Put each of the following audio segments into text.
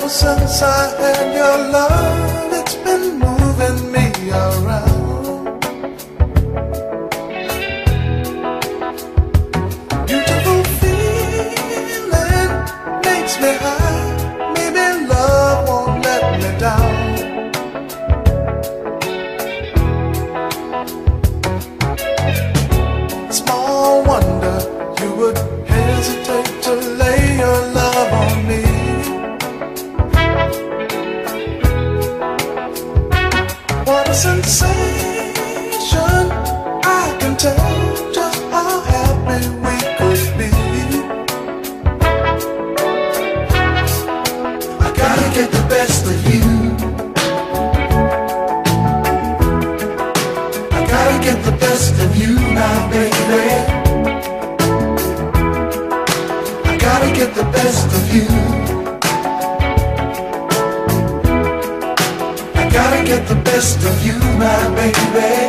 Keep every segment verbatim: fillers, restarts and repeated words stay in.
Ever since I had your love, it's been moving me around. Beautiful feeling makes me high. Maybe love won't let me down. Small wonder you would hesitate to lay your love on me. What a sensation, I can tell just how happy we could be. I gotta get the best of you. I gotta get the best of you now, baby. I gotta get the best of you. Gotta get the best of you, my baby.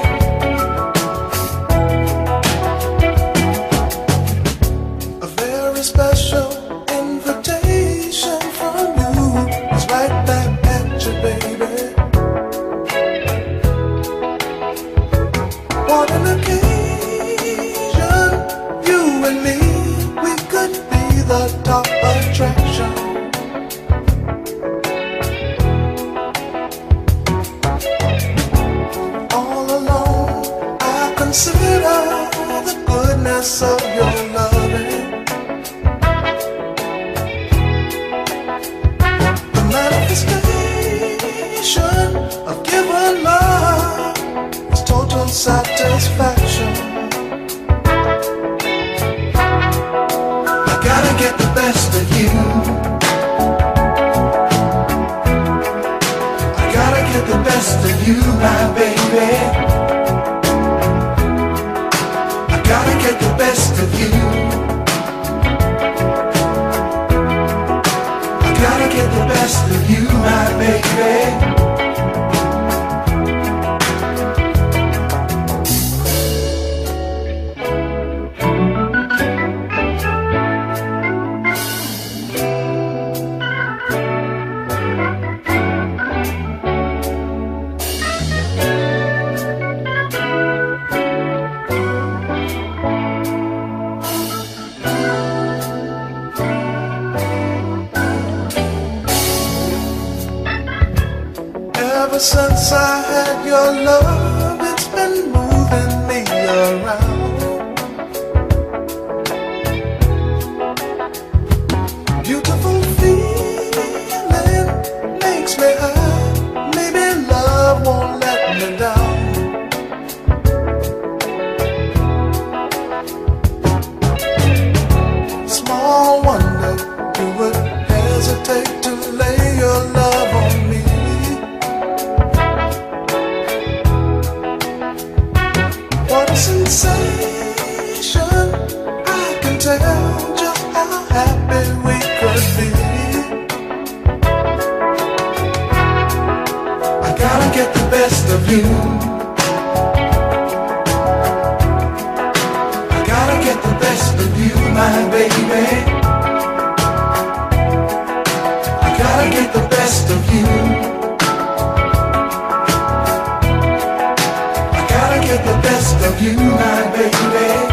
A very special invitation from you is right back at you, baby. What an occasion, you and me, we could be the top attraction. Consider the goodness of your loving, the manifestation of given love is total satisfaction. I gotta get the best of you. I gotta get the best of you, my baby. Gotta get the best of you. I gotta get the best of you, my baby. Ever since I had your love, it's been moving me around. Beautiful feeling makes me high. Maybe love won't let me down. Small wonder you would hesitate to lay your love on me. What a sensation, I can tell just how happy we could be. I gotta get the best of you. I gotta get the best of you, my baby. I gotta get the best of you. Get the best of you, my baby.